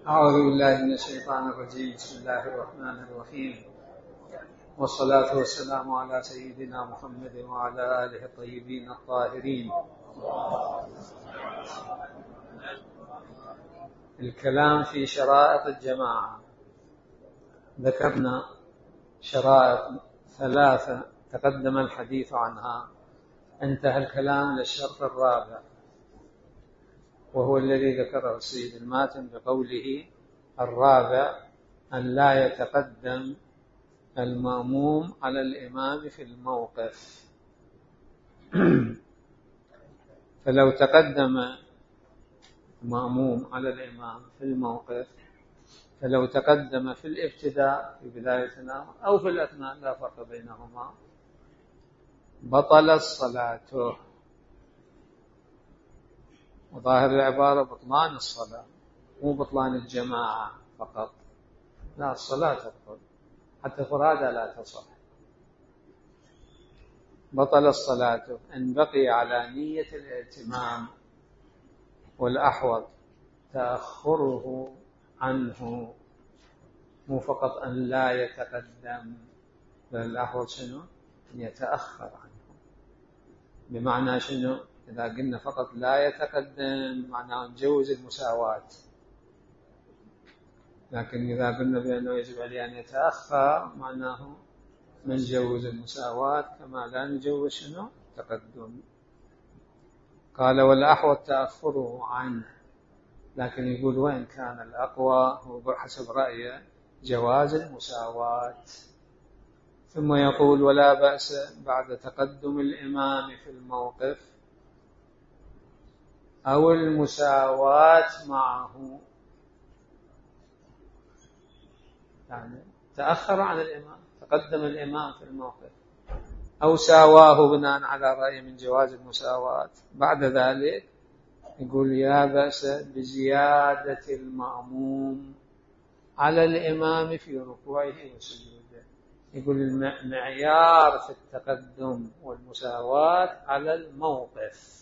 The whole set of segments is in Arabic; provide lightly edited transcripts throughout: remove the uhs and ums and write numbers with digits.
أعوذ بالله من الشيطان الرجيم. بسم الله الرحمن الرحيم، والصلاة والسلام على سيدنا محمد وعلى آله الطيبين الطاهرين. الكلام في شرائط الجماعة. ذكرنا شرائط 3 تقدم الحديث عنها، انتهى الكلام للشرط الرابع، وهو الذي ذكره السيد الماتن بقوله: الرابع أن لا يتقدم المأموم على الإمام في الموقف. فلو تقدم المأموم على الإمام في الموقف، فلو تقدم في الابتداء في بداية الأمر أو في الأثناء لا فرق بينهما، بطل صلاته. وظاهر العبارة بطلان الصلاة، مو بطلان الجماعة فقط، لا، الصلاة تبطل، حتى فرادى لا تصح. بطل الصلاة إن بقي على نية الائتمام، والأحوط تأخره عنه، مو فقط أن لا يتقدم، بل الأحوط شنو؟ أن يتأخر عنه. بمعنى شنو؟ إذا قلنا فقط لا يتقدم معناه نجوز المساواة، لكن إذا قلنا بأنه يجب عليه أن يتأخر معناه نجوز المساواة كما لا نجوز شنو؟ تقدم. قال: والأحوط تأخره عنه، لكن يقول وإن كان الأقوى هو بحسب رأيه جواز المساواة. ثم يقول: ولا بأس بعد تقدم الإمام في الموقف أو المساواة معه، يعني تأخر عن الإمام، تقدم الإمام في الموقف أو ساواه بناء على رأي من جواز المساواة، بعد ذلك يقول: يا بأس بزيادة المأموم على الإمام في ركوعه وسجوده. يقول المعيار في التقدم والمساواة على الموقف،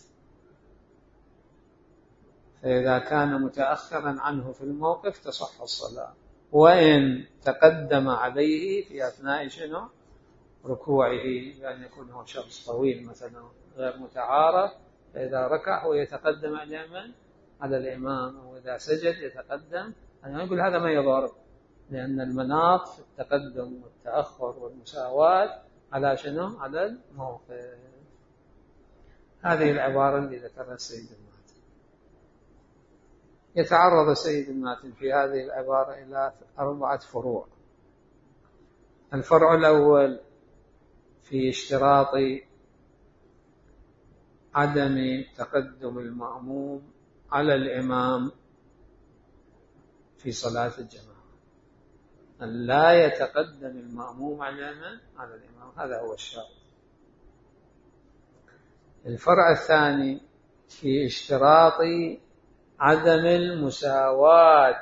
فإذا كان متأخرا عنه في الموقف تصح الصلاة، وإن تقدم عليه في أثناء شنو؟ ركوعه، لأن يكون هو شخص طويل مثلا غير متعارف، فإذا ركع هو يتقدم على الإمام، وإذا سجد يتقدم. أنا أقول هذا ما يضر، لأن المناط في التقدم والتأخر والمساواة على شنو؟ على الموقف. هذه العبارة اللي ذكرها السيد الماتن. يتعرض السيد الماتن في هذه العبارة إلى 4 فروع. الفرع الأول في اشتراط عدم تقدم المأموم على الإمام في صلاة الجماعة، أن لا يتقدم المأموم على الإمام، هذا هو الشرط. الفرع الثاني في اشتراط عدم المساواة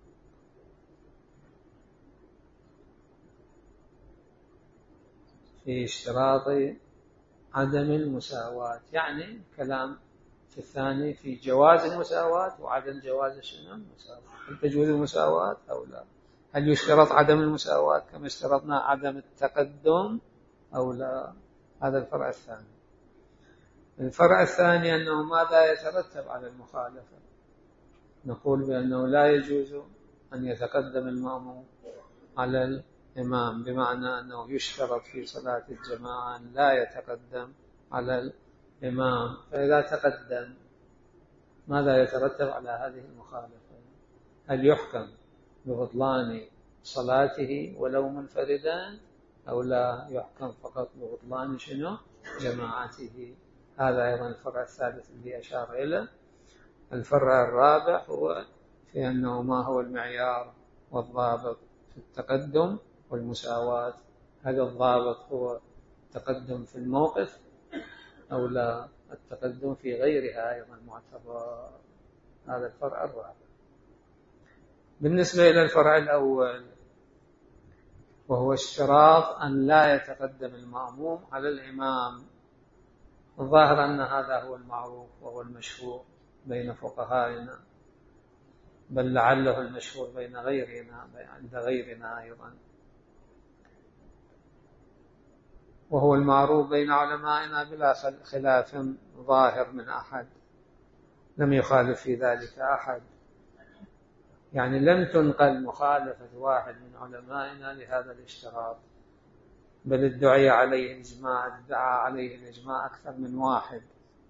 يعني كلام في الثاني في جواز المساواة وعدم جواز شنو؟ المساواة. هل تجوز المساواة أو لا؟ هل يشترط عدم المساواة كما اشترطنا عدم التقدم أو لا؟ هذا الفرع الثاني. الفرع الثاني أنه ماذا يترتب على المخالفة. نقول بأنه لا يجوز أن يتقدم المأموم على الإمام، بمعنى أنه يشترط في صلاة الجماعة أن لا يتقدم على الإمام، فإذا تقدم ماذا يترتب على هذه المخالفة؟ هل يحكم ببطلان صلاته ولو منفردا، أو لا يحكم فقط ببطلان شنو؟ جماعته. هذا أيضا الفرع الثالث اللي أشار إليه. الفرع الرابع هو في أنه ما هو المعيار والضابط في التقدم والمساواة. هل الضابط هو التقدم في الموقف أو لا التقدم في غيرها أيضا معتبر؟ هذا الفرع الرابع. بالنسبة إلى الفرع الأول وهو اشتراط أن لا يتقدم المأموم على الإمام، الظاهر أن هذا هو المعروف وهو المشهور بين فقهائنا، بل لعله المشهور بين غيرنا عند غيرنا أيضا، وهو المعروف بين علمائنا بلا خلاف ظاهر من أحد، لم يخالف في ذلك أحد، يعني لم تنقل مخالفة واحد من علمائنا لهذا الاشتراط، بل ادعى عليه الإجماع أكثر من واحد،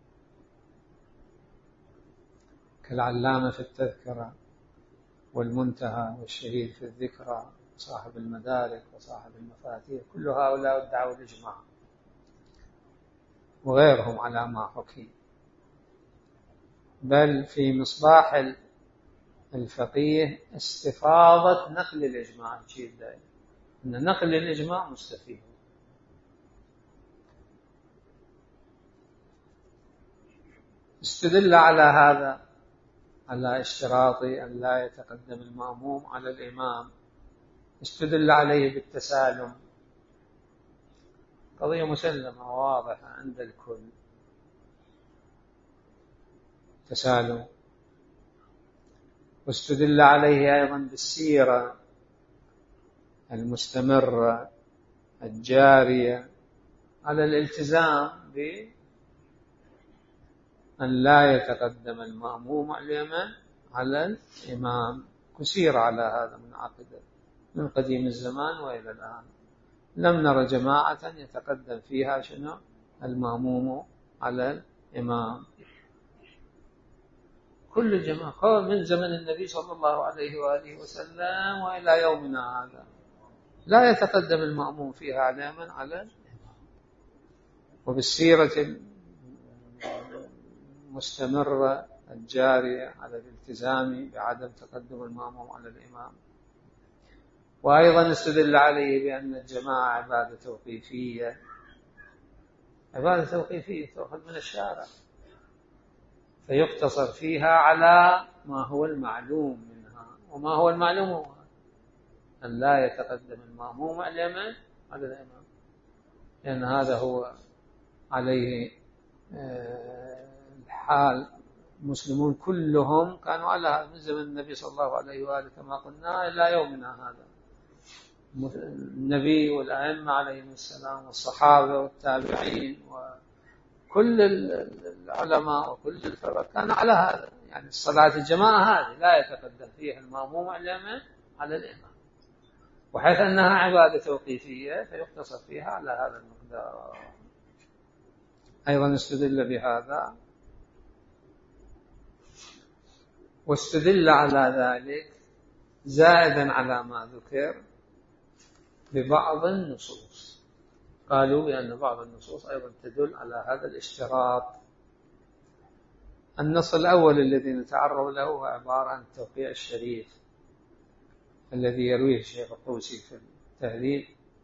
كالعلامة في التذكرة والمنتهى والشهيد في الذكرى وصاحب المدارك وصاحب المفاتيح، كل هؤلاء ادعوا الإجماع، وغيرهم على ما حكي. بل في مصباح الفقيه استفاضة نقل الإجماع، أن نقل الإجماع مستفيد. استدل على هذا على اشتراط أن لا يتقدم المأموم على الإمام، استدل عليه بالتسالم، قضية مسلمة واضحة عند الكل، تسالم. واستدل عليه أيضا بالسيرة المستمرة الجارية على الالتزام بأن لا يتقدم المأموم على الإمام، كسير على هذا من قديم الزمان وإلى الآن، لم نرى جماعة يتقدم فيها المأموم على الإمام. كل الجماعة من زمن النبي صلى الله عليه وآله وسلم وإلى يومنا هذا لا يتقدم المأموم فيها على الإمام. وبالسيرة المستمرة الجارية على الالتزام بعدم تقدم المأموم على الإمام. وأيضا استدل عليه بأن الجماعة عبادة توقيفية، تأخذ من الشارع، فيقتصر فيها على ما هو المعلوم منها، وما هو المعلوم هو أن لا يتقدم المأموم على الإمام، لأن هذا هو عليه الحال. المسلمون كلهم كانوا على هذا من زمن النبي صلى الله عليه وآله كما قلنا إلى يومنا هذا، النبي والأئمة عليهم السلام والصحابة والتابعين وكل العلماء وكل الفرق كان على هذا، يعني الصلاة الجماعة هذه لا يتقدم فيها المأموم على الإمام، وحيث أنها عبادة توقيفية فيقتصر فيها على هذا المقدار. أيضا استدل بهذا، واستدل على ذلك زائدا على ما ذكر ببعض النصوص، قالوا بأن بعض النصوص أيضا تدل على هذا الاشتراط. النص الأول الذي نتعرض له هو عبارة عن التوقيع الشريف الذي يرويه الشيخ الطوسي في التهذيب،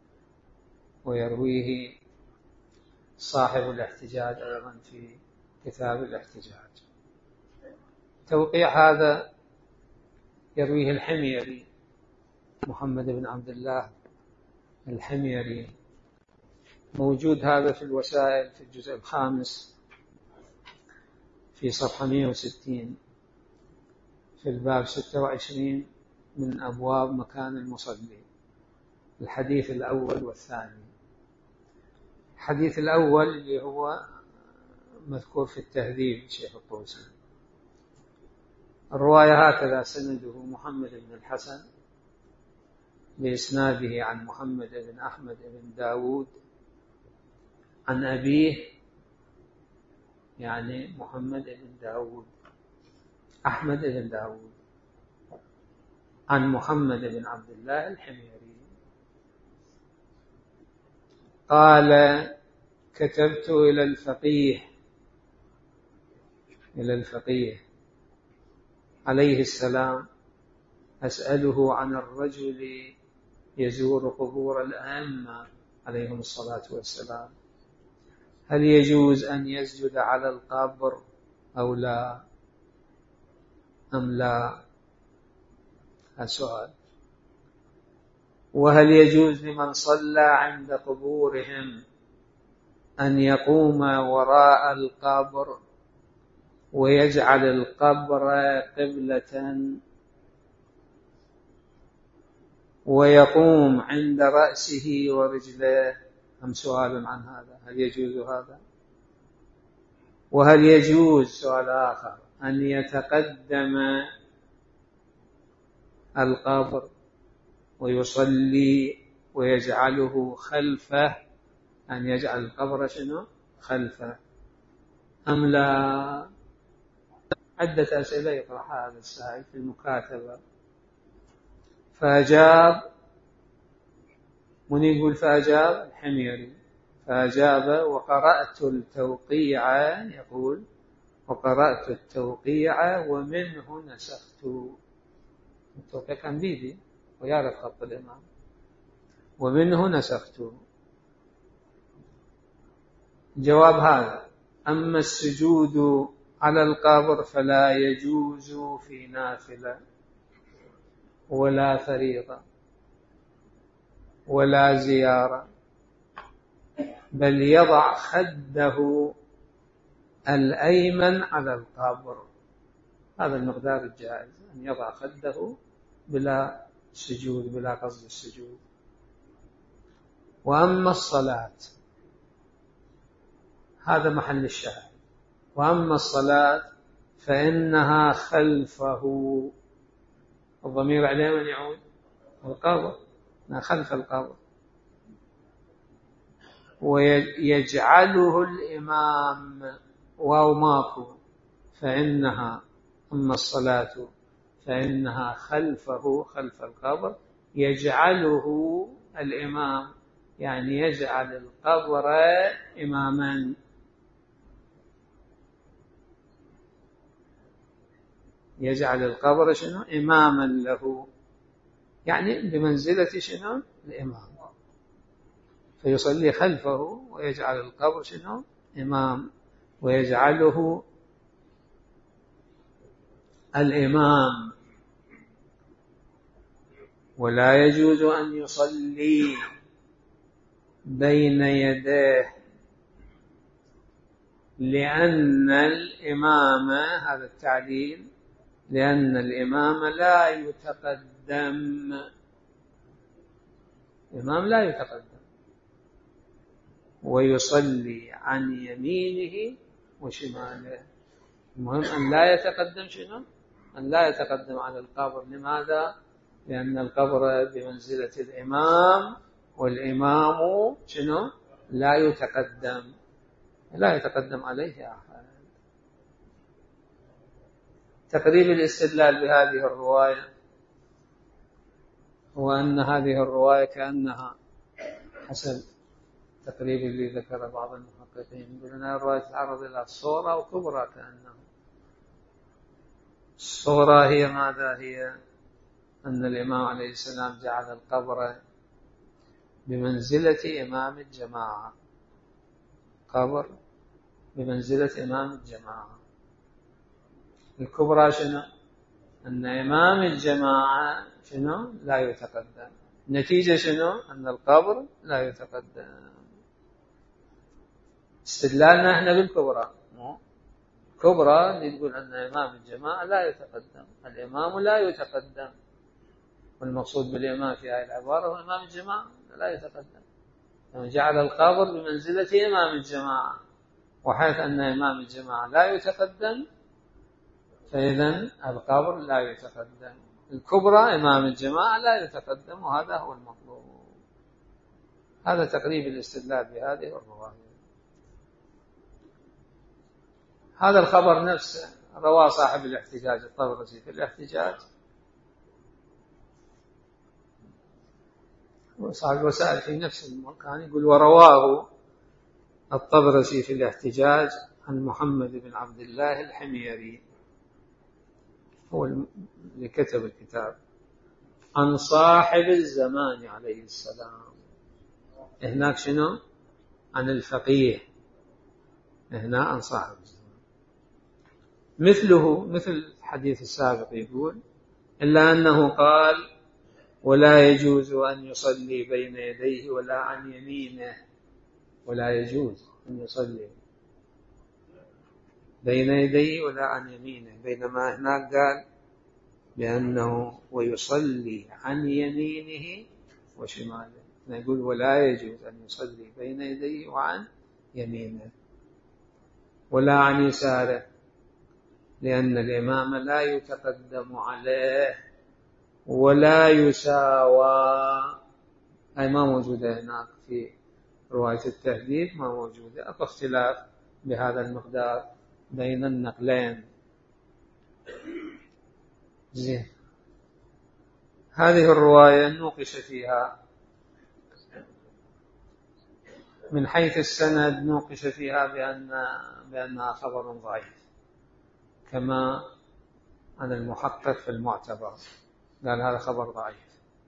ويرويه صاحب الاحتجاج أيضا في كتاب الاحتجاج. توقيع هذا يرويه الحميري، محمد بن عبد الله الحميري، موجود هذا في الوسائل في الجزء الخامس في صفحة 160 في الباب 26 من أبواب مكان المصلي، الحديث الأول والثاني. الحديث الأول اللي هو مذكور في التهذيب الشيخ الطوسي، الرواية هكذا: سنده محمد بن الحسن بإسناده عن محمد بن أحمد بن داود عن أبيه، يعني محمد بن داود أحمد بن داود، عن محمد بن عبد الله الحميري قال: كتبت إلى الفقيه عليه السلام أسأله عن الرجل يزور قبور الأئمة عليهم الصلاة والسلام، هل يجوز أن يسجد على القبر أو لا أم لا؟ السؤال. وهل يجوز لمن صلى عند قبورهم أن يقوم وراء القبر ويجعل القبر قبلة ويقوم عند رأسه ورجله. هم سؤال عن هذا، هل يجوز هذا؟ وهل يجوز سؤال آخر أن يتقدم القبر ويصلي ويجعله خلفه، أن يجعل القبر شنو خلفه أم لا؟ عدة أسئلة يطرحها هذا السائل في المكاتبة. فأجاب، من يقول فأجاب؟ الحميري. فأجاب: وقرأت التوقيع، يقول وقرأت التوقيع ومنه نسخت. التوقيع كان بيدي ويعرف خط الإمام. ومنه نسخت. جواب هذا: أما السجود على القبر فلا يجوز في نافلة ولا فريضة ولا زيارة، بل يضع خده الأيمن على القبر. هذا المقدار الجائز، أن يضع خده بلا سجود، بلا قصد السجود. وأما الصلاة، هذا محل الشاهد، وأما الصلاة فإنها خلفه. الضمير عليه من يعود؟ القبر، خلف القبر. ويجعله الإمام، واو ماكو، فإنها، أما الصلاة فإنها خلفه، خلف القبر. يجعله الإمام يعني يجعل القبر إماما، يجعل القبر شنو إماما له، يعني بمنزلة شنو الإمام، فيصلي خلفه ويجعل القبر شنو إمام، ويجعله الإمام. ولا يجوز أن يصلي بين يديه، لأن الإمام، هذا التعليل، لأن الإمام لا يتقدم، الإمام لا يتقدم، ويصلي عن يمينه وشماله. المهم أن لا يتقدم شنو؟ أن لا يتقدم على القبر. لماذا؟ لأن القبر بمنزلة الإمام، والإمام شنو؟ لا يتقدم عليه أحد. تقريب الاستدلال بهذه الرواية هو أن هذه الرواية كأنها حسب تقريب اللي ذكر بعض المحققين، يقول أنها الرواية تتعرض إلى الصورة وكبرى. كأنها الصورة هي ماذا؟ هي أن الإمام عليه السلام جعل القبر بمنزلة إمام الجماعة، قبر بمنزلة إمام الجماعة. الكبرى شنو؟ أن إمام الجماعة شنو؟ لا يتقدم. النتيجة شنو؟ أن القبر لا يتقدم. استدلالنا احنا بالكبرى، كبرى اللي تقول أن إمام الجماعة لا يتقدم، الإمام لا يتقدم، والمقصود بالإمام في هذه العبارة هو إمام الجماعة لا يتقدم. يعني جعل القبر بمنزلة إمام الجماعة، وحيث أن إمام الجماعة لا يتقدم فإذن القبر لا يتقدم. الكبرى إمام الجماعة لا يتقدم، وهذا هو المطلوب. هذا تقريب الاستدلال بهذه الرواية. هذا الخبر نفسه رواه صاحب الاحتجاج الطبرسي في الاحتجاج، وصاحب الوسائل في نفس المكان يقول: ورواه الطبرسي في الاحتجاج عن محمد بن عبد الله الحميري، هو اللي كتب الكتاب، عن صاحب الزمان عليه السلام. هناك شنو؟ عن الفقيه، هنا عن صاحب الزمان. مثله مثل الحديث السابق، يقول: إلا أنه قال: ولا يجوز أن يصلي بين يديه ولا عن يمينه. ولا يجوز أن يصلي بين يديه ولا عن يمينه، بينما هناك قال بأنه ويصلي عن يمينه وشماله، نقول ولا يجوز أن يصلي بين يديه وعن يمينه ولا عن يساره، لأن الإمام لا يتقدم عليه ولا يساوى. أي ما موجودة هناك في رواية التهذيب، ما موجودة. أكو اختلاف بهذا المقدار بين النقلين. زين، هذه الرواية نوقش فيها من حيث السند، نوقش فيها بأنها خبر ضعيف، كما عن المحقق في المعتبر قال هذا خبر ضعيف.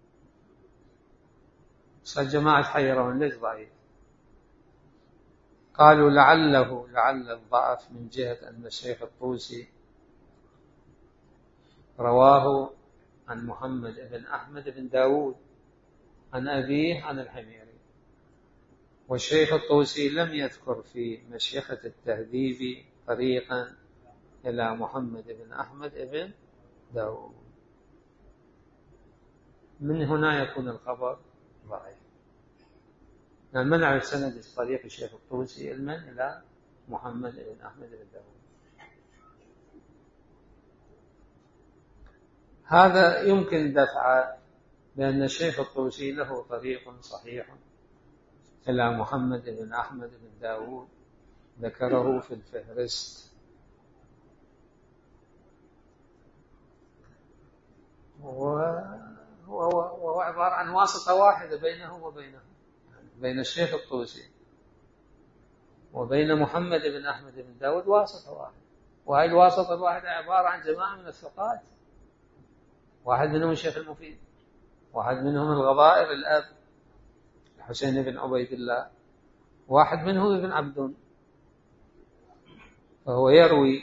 فالجماعة حيرون ليش ضعيف؟ قالوا لعل الضعف من جهة أن الشيخ الطوسي رواه عن محمد بن أحمد بن داود عن أبيه عن الحميري، والشيخ الطوسي لم يذكر في مشيخة التهذيب طريقا إلى محمد بن أحمد بن داود، من هنا يكون الخبر ضعيف. ما نعرف سند طريق الشيخ الطوسي إلى محمد بن أحمد بن داود. هذا يمكن دفعه بأن الشيخ الطوسي له طريق صحيح إلى محمد بن أحمد بن داود ذكره في الفهرست، وهو عبارة عن واسطة واحدة بينه وبينه، بين الشيخ الطوسي وبين محمد بن أحمد بن داود واسطة واحدة، وهذه الواسطة الواحدة عبارة عن جماعة من الثقات، واحد منهم الشيخ المفيد، واحد منهم الغضائر الأب الحسين بن عبيد الله، واحد منهم ابن عبدون. فهو يروي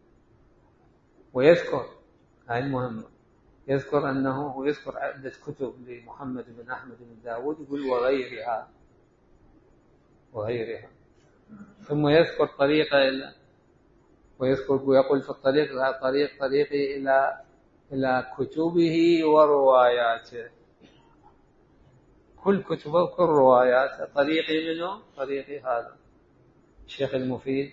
ويذكر، هاي المهمة، يذكر أنه ويذكر عدة كتب لمحمد بن أحمد بن داود، يقول وغيرها، ثم يذكر طريقة ويقول في الطريق طريقي إلى كتبه ورواياته، كل كتبه وكل رواياته، طريقي منه طريقي هذا الشيخ المفيد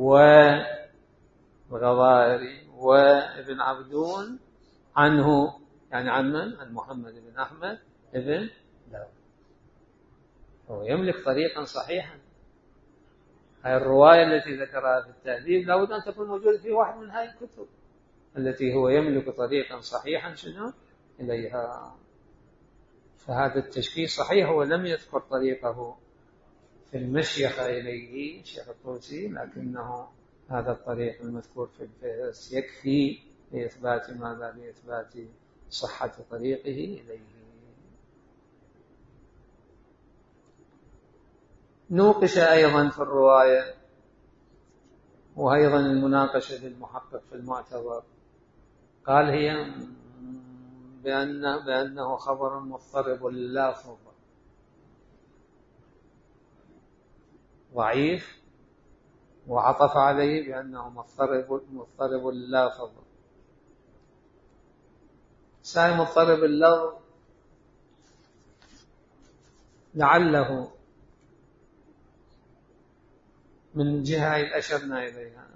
والغضائري وابن عبدون عنه، يعني عن من؟ عن محمد بن أحمد بن داود. هو يملك طريقا صحيحا. هذه الرواية التي ذكرها في التهذيب لابد أن تكون موجودة في واحد من هذه الكتب التي هو يملك طريقا صحيحا شنو إليها. فهذا التشخيص صحيح، هو لم يذكر طريقه في المشيخة إليه الشيخ الطوسي، لكنه هذا الطريق المذكور في الفهرس يكفي لإثبات ماذا؟ لإثبات صحة طريقه إليه. نوقش أيضا في الرواية، وأيضا المناقشة للمحقق في المعتبر، قال هي بأنه خبر مضطرب اللافظ ضعيف، وعطف عليه بأنه مضطرب اللافظ. ساي مضطرب اللفظ لعله من جهة أشرنا إليها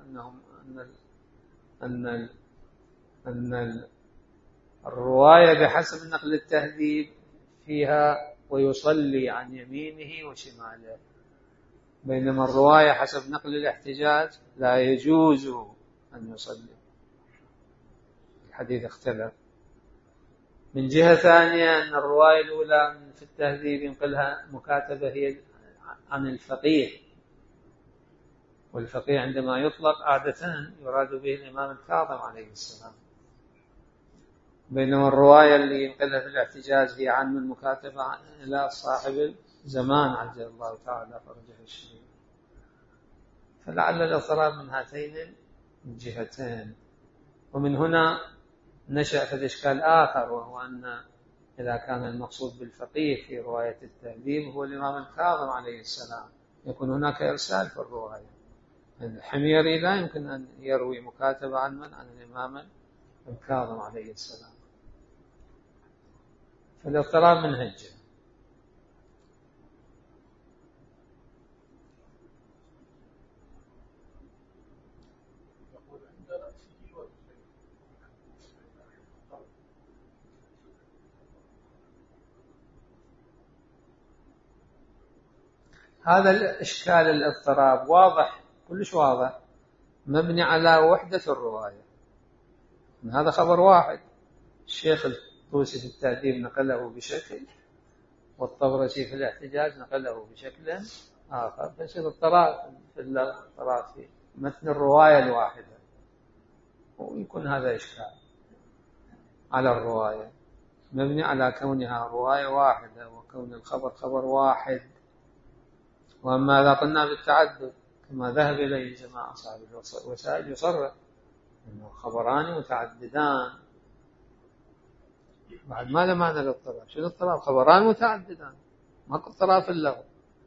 أن الرواية بحسب نقل التهذيب فيها ويصلي عن يمينه وشماله، بينما الرواية حسب نقل الاحتجاج لا يجوز أن يصلي. الحديث اختلف. من جهة ثانية أن الرواية الأولى في التهذيب ينقلها مكاتبة هي عن الفقيه، والفقيه عندما يطلق عادة يراد به الإمام الكاظم عليه السلام، بينما الرواية اللي ينقلها في الاحتجاج هي عن المكاتبة إلى صاحب الزمان عجل الله تعالى فرجه الشريف. فلعل الاضطراب من هاتين الجهتين. ومن هنا نشأ في الإشكال آخر، وهو أن إذا كان المقصود بالفقيه في رواية التهذيب هو الإمام الكاظم عليه السلام، يكون هناك إرسال في الرواية. الحميري لا يمكن أن يروي مكاتبة عن الإمام الكاظم عليه السلام. فالاضطراب من هجة. هذا الإشكال الاضطراب واضح، كلش واضح، مبني على وحدة الرواية. هذا خبر واحد، الشيخ الطوسي في التهذيب نقله بشكل، والطبرسي في الاحتجاج نقله بشكل آخر، فيصير اضطراب في متن الرواية الواحدة، ويكون هذا إشكال على الرواية، مبني على كونها رواية واحدة وكون الخبر خبر واحد. وأما إذا قلنا بالتعدد كما ذهب إليه جماعة أصحاب الوسائل يصرح أنه خبران متعددان، بعد ماذا معنى الاضطراب؟ شو الاضطراب؟ خبران متعددان، ماكو اضطراب في اللغة.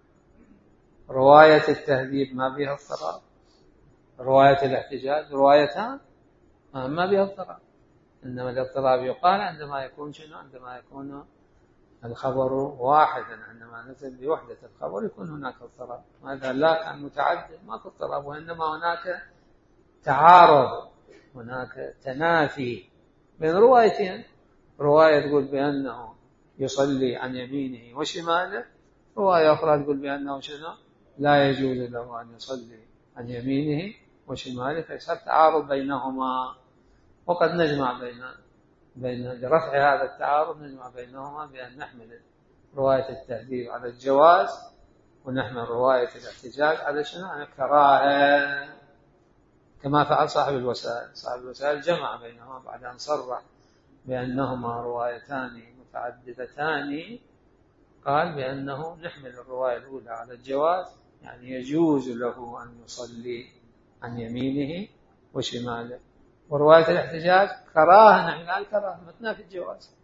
رواية التهذيب ما بها اضطراب، رواية الاحتجاج روايتان ما بها اضطراب، إنما الاضطراب يقال عندما يكون شنو؟ عندما يكون الخبر واحدا، عندما نزل بوحدة الخبر يكون هناك اضطراب. ماذا لا كان متعدد ماكو اضطراب، وإنما هناك تعارض، هناك تنافي بين روايتين، رواية تقول بأنه يصلي عن يمينه وشماله، رواية أخرى تقول بأنه شنو؟ لا يجوز له أن يصلي عن يمينه وشماله، فيصير تعارض بينهما. وقد نجمع بين لرفع هذا التعارض نجمع بينهما بأن نحمل رواية التهذيب على الجواز، ونحمل رواية الاحتجاج على شنو؟ على الكراهة، كما فعل صاحب الوسائل. صاحب الوسائل جمع بينهما بعد أن صرح بأنهما روايتان متعددتان، قال بأنه نحمل الرواية الأولى على الجواز، يعني يجوز له أن يصلي عن يمينه وشماله، ورواية الاحتجاج كراهة، نحن على الكراهة متنا في الجواز،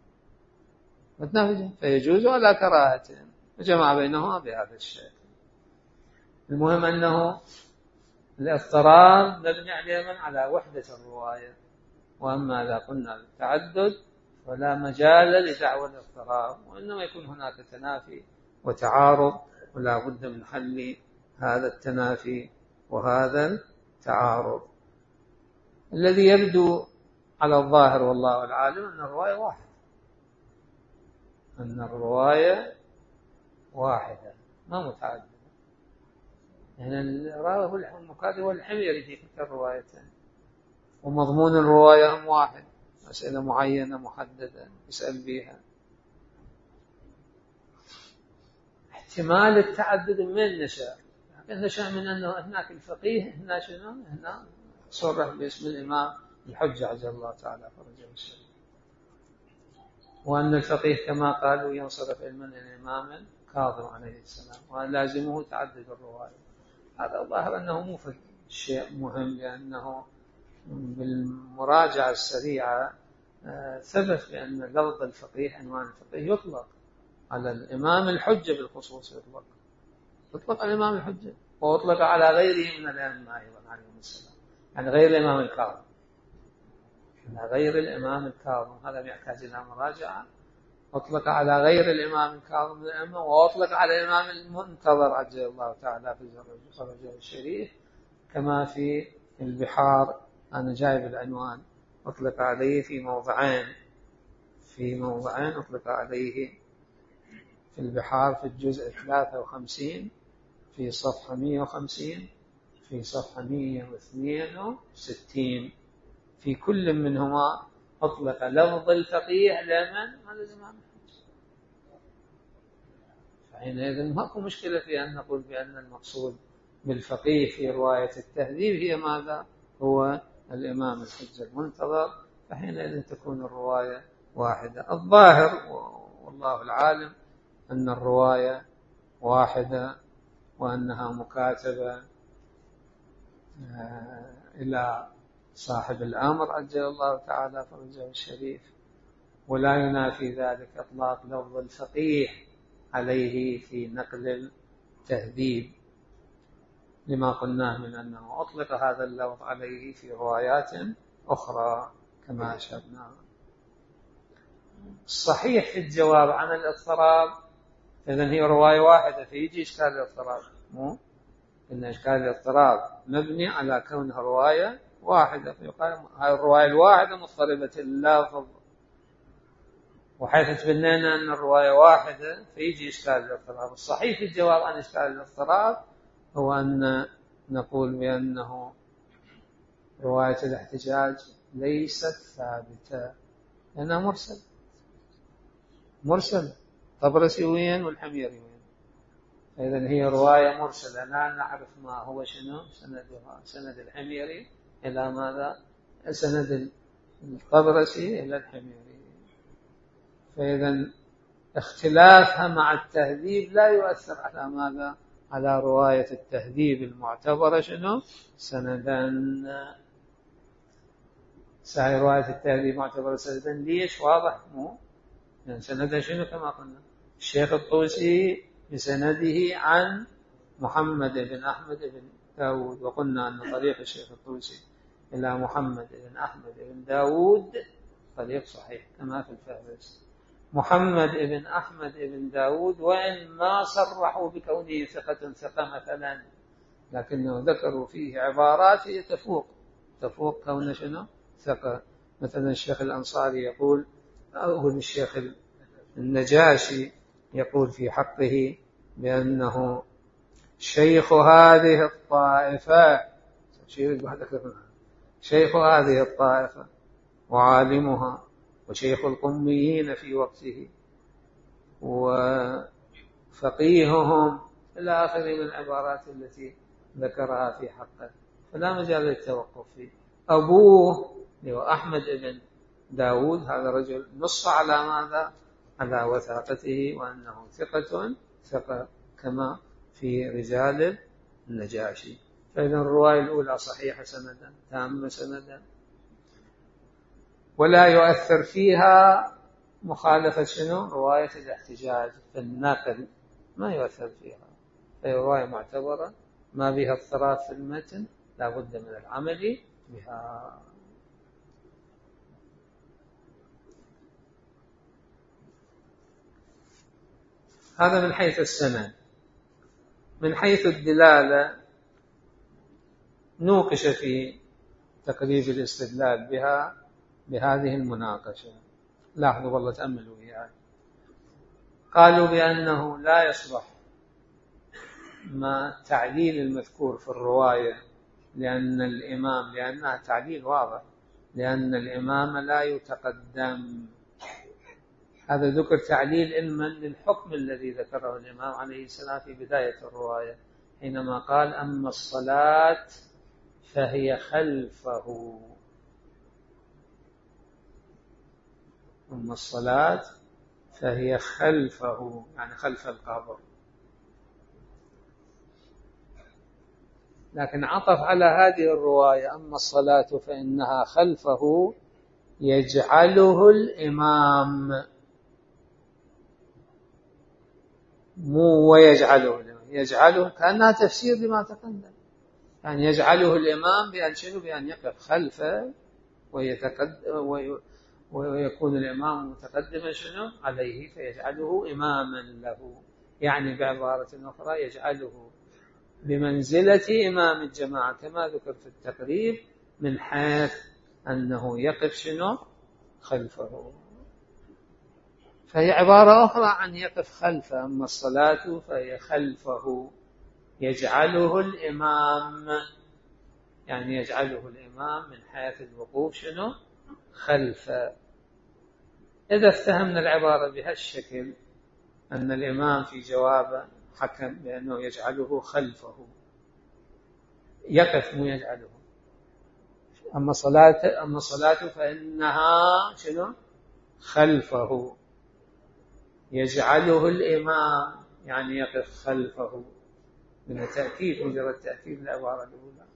فيجوز على كراهة، وجمع بينهما بهذا الشكل. المهم أنه الاضطراب مبني على وحدة الرواية، وأما إذا قلنا بالتعدد فلا مجال لدعوى الاضطراب، وإنما يكون هناك تنافي وتعارض، ولا بد من حل هذا التنافي وهذا التعارض. الذي يبدو على الظاهر والله العالم أن الرواية واحدة ما متعددة، يعني الراوي هو المكاتب والحميري في تلك الروايتين، ومضمون الرواية هم واحد، أسئلة معينة محددة يسأل بها. احتمال التعدد من نشأ من أنه هناك الفقيه هنا شنو؟ هنا صرح باسم الإمام الحجة عجل الله تعالى فرجه الشريف، وأن الفقيه كما قالوا ينصرف علما الإمام الكاظم عليه السلام، وأن لازمه تعدد الرواية. هذا الظاهر أنه مو شيء مهم، لأنه بالمراجعة السريعة ثبت بأن لفظ الفقيه، عنوان الفقيه، يطلق على الإمام الحجة بالخصوص، يطلق على الإمام الحجة، ويطلق على غيره من الأئمة أيضا عليهم السلام، يعني غير الإمام الكاظم، غير الإمام الكاظم، هذا يحتاج إلى مراجعة. أطلق على غير الإمام الكاظم من الأئمة، وأطلق على الإمام المنتظر عجل الله تعالى فرجه الشريف، كما في البحار، أنا جايب العنوان، أطلق عليه في موضعين أطلق عليه في البحار، في الجزء 53 في صفحة 150، في صفحة 162، في كل منهما أطلق لفظ الفقيه لمن؟ هذا الإمام الحجة. فحينئذ ماكو مشكلة في أن نقول بأن المقصود بالفقيه في رواية التهذيب هي ماذا؟ هو الإمام الحجة المنتظر، فحينئذ تكون الرواية واحدة. الظاهر والله العالم أن الرواية واحدة، وأنها مكاتبة إلى صاحب الأمر عجل الله تعالى فرجه الشريف، ولا ينافي ذلك إطلاق لفظ الفقيه عليه في نقل التهذيب، لما قلناه من أنه أطلق هذا اللفظ عليه في روايات أخرى كما أشرنا. الصحيح في الجواب عن الاضطراب، إذن هي رواية واحدة فيجي إشكال الاضطراب، مو إن إشكال الاضطراب مبني على كونها رواية واحدة، فيقال هاي الرواية الواحدة مضطربة اللافظ، وحيث تبنينا أن الرواية واحدة فيجي إشكال الاضطراب. الصحيح في الجواب عن إشكال الاضطراب هو أن نقول بأنه رواية الاحتجاج ليست ثابتة لأنها مرسل طبرسي وين والحميري وين، فإذا هي رواية مرسلة لا نعرف ما هو شنو سندها، سند الحميري إلى ماذا، سند الطبرسي إلى الحميري، فإذا اختلافها مع التهذيب لا يؤثر على ماذا، على رواية التهذيب المعتبرة شنو سندا. ساي رواية التهذيب معتبرة سندا، ليش؟ واضح مو يعني سندا شنو كما قلنا الشيخ الطوسي بسنده عن محمد بن أحمد بن داود، وقلنا أن طريق الشيخ الطوسي إلى محمد بن أحمد بن داود طريق صحيح كما في الفهرس. محمد بن أحمد بن داود وإن ما صرحوا بكونه ثقة مثلا، لكنه ذكروا فيه عبارات تفوق كون شنو ثقة. مثلا الشيخ الأنصاري يقول، أو الشيخ النجاشي يقول في حقه بأنه شيخ هذه الطائفة، شيخ هذه الطائفة وعالمها وشيخ القميين في وقته وفقيههم إلى آخر من العبارات التي ذكرها في حقه، فلا مجال للتوقف فيه. أبوه هو أحمد بن داود، هذا رجل نص على ماذا، على وثاقته وأنه ثقة كما في رجال النجاشي. فإذا الرواية الأولى صحيحة سندا تامة سندا، ولا يؤثر فيها مخالفة شنو رواية الاحتجاج في النقل، ما يؤثر فيها، هي رواية معتبرة ما بها اضطراب في المتن لا بد من العمل بها. هذا من حيث السند. من حيث الدلالة نوقش في تقريب الاستدلال بها بهذه المناقشة. لاحظوا والله تأملوا يعني. قالوا بأنه لا يصلح ما تعليل المذكور في الرواية لأنها تعليل واضح، لأن الإمام لا يتقدم. هذا ذكر تعليل علما للحكم الذي ذكره الإمام عليه السلام في بداية الرواية حينما قال أما الصلاة فهي خلفه، أما الصلاة فهي خلفه يعني خلف القبر، لكن عطف على هذه الرواية أما الصلاة فإنها خلفه يجعله الإمام، مو يجعله كأنها تفسير لما تقدم، يعني يجعله الإمام بأن شنو، بأن يقف خلفه ويكون الإمام متقدما شنو عليه فيجعله إماما له، يعني بعبارة أخرى يجعله بمنزلة إمام الجماعة كما ذكر في التقريب، من حيث أنه يقف شنو خلفه. فهي عبارة أخرى عن يقف خلفه، أما الصلاة فهي خلفه يجعله الإمام، يعني يجعله الإمام من حيث الوقوف شنو خلفه. إذا افتهمنا العبارة بهالشكل أن الإمام في جوابه حكم بأنه يجعله خلفه، يقف مو يجعله. أما صلاته فإنها شنو خلفه يجعله الإمام، يعني يقف خلفه، من تأكيد مجرد تأكيد العبارة الأولى.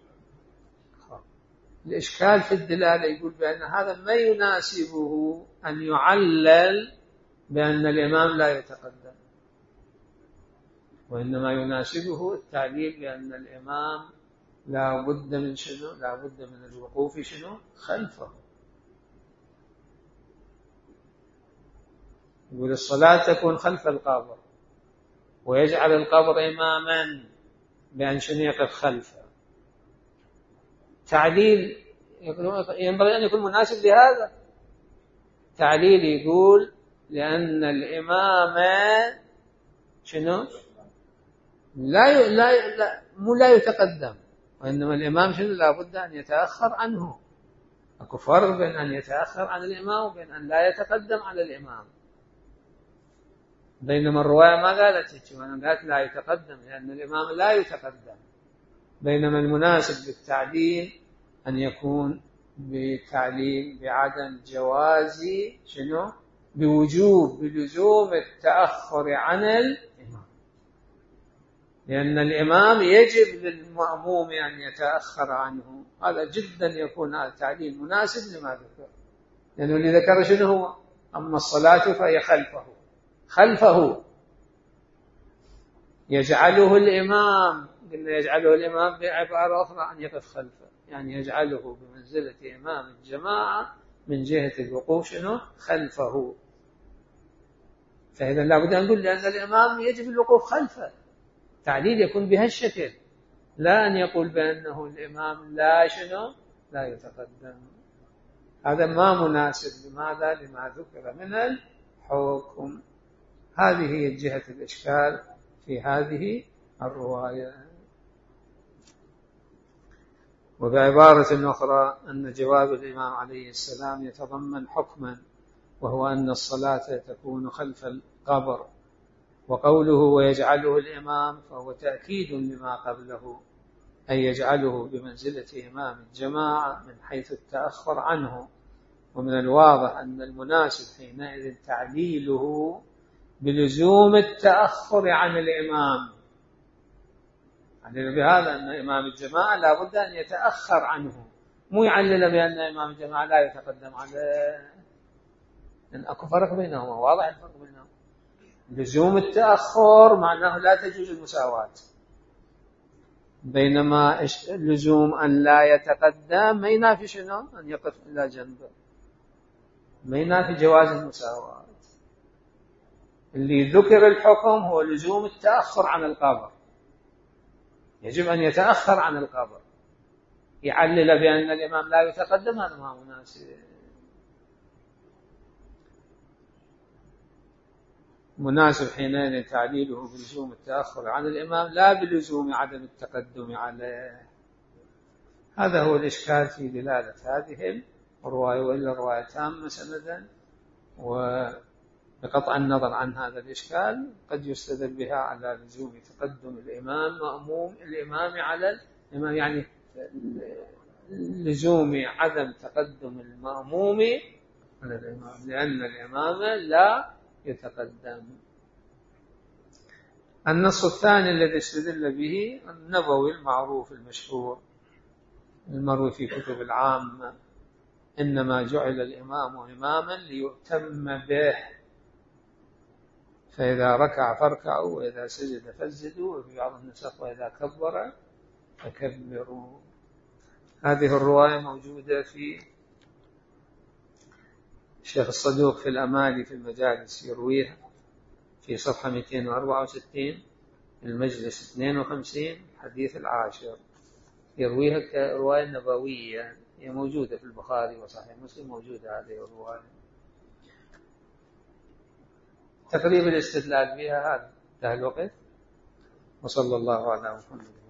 الإشكال في الدلالة يقول بأن هذا ما يناسبه أن يعلل بأن الإمام لا يتقدم، وإنما يناسبه التعليل بأن الإمام لا بد من شنو، لا بد من الوقوف شنو خلفه. يقول الصلاة تكون خلف القبر، ويجعل القبر إماما بأن شنو يقف خلفه. تعليل ينبغي أن يكون مناسب لهذا. تعليل يقول لأن الإمام شنو لا يتقدم، وإنما الإمام شنو لابد أن يتأخر عنه. أكو فرق بين أن يتأخر عن الإمام وبين أن لا يتقدم على الإمام. بينما الرواية ما قالت هيك، قالت لا يتقدم لأن الإمام لا يتقدم. بينما المناسب بالتعليل أن يكون بتعليل بعدم جواز شنو بوجوب بلزوم التأخر عن الإمام، لأن الإمام يجب للمأموم أن يتأخر عنه. هذا جدا يكون هذا التعليل مناسب لما ذكر، لأنه اللي ذكر شنو هو؟ أما الصلاة فهي خلفه يجعله الإمام. قلنا يجعله الإمام بعبارة أخرى أن يقف خلفه، يعني يجعله بمنزلة إمام الجماعة من جهة الوقوف شنو خلفه. فإذا لابد أن نقول لأن الإمام يجب الوقوف خلفه. تعليل يكون بهالشكل، لا أن يقول بأنه الإمام لا يتقدم. هذا ما مناسب. لماذا؟ لما ذكر من الحكم. هذه هي جهة الإشكال في هذه الرواية. وبعبارة أخرى أن جواب الإمام عليه السلام يتضمن حكما، وهو أن الصلاة تكون خلف القبر، وقوله ويجعله الإمام فهو تأكيد لما قبله، أي يجعله بمنزلة إمام الجماعة من حيث التأخر عنه. ومن الواضح أن المناسب حينئذ تعليله بلزوم التأخر عن الإمام، يعني بهذا أن إمام الجماعة لا بد أن يتأخر عنه، مو يعلل بأن إمام الجماعة لا يتقدم عليه، لأن أكو فرق بينهما، واضح الفرق بينهما. لزوم التأخر معناه لا تجوز المساواة، بينما لزوم أن لا يتقدم ما ينافي شنو؟ أن يقف إلى جنبه، ما ينافي جواز المساواة. اللي ذكر الحكم هو لزوم التأخر عن القبر، يجب أن يتأخر عن القبر. يعلل بأن الإمام لا يتقدم، هذا ما مناسب. مناسب حينئذ تعليله بلزوم التأخر عن الإمام لا بلزوم عدم التقدم عليه. هذا هو الإشكال في دلالة هذه الرواية، وإلا الرواية تامة سندا. وبقطع النظر عن هذا الإشكال قد يستدل بها على لزوم تقدم الإمام على الإمام، يعني لزوم عدم تقدم المأموم على الإمام، لأن الإمام لا يتقدم. النص الثاني الذي استدل به النبوي المعروف المشهور المروي في كتب العامة: إنما جعل الإمام إماما ليؤتم به، فإذا ركع فاركعوا، وإذا سجد فاسجدوا، وفي بعض النسخ وإذا كبر فكبروا. هذه الرواية موجودة في الشيخ الصدوق في الأمالي في المجالس، يرويها في صفحة 264 المجلس 52 حديث 10، يرويها كرواية نبوية، هي موجودة في البخاري وصحيح مسلم، موجودة هذه الرواية. تقريبا الاستدلال بها هذا انتهى الوقت، وصلى الله على محمد.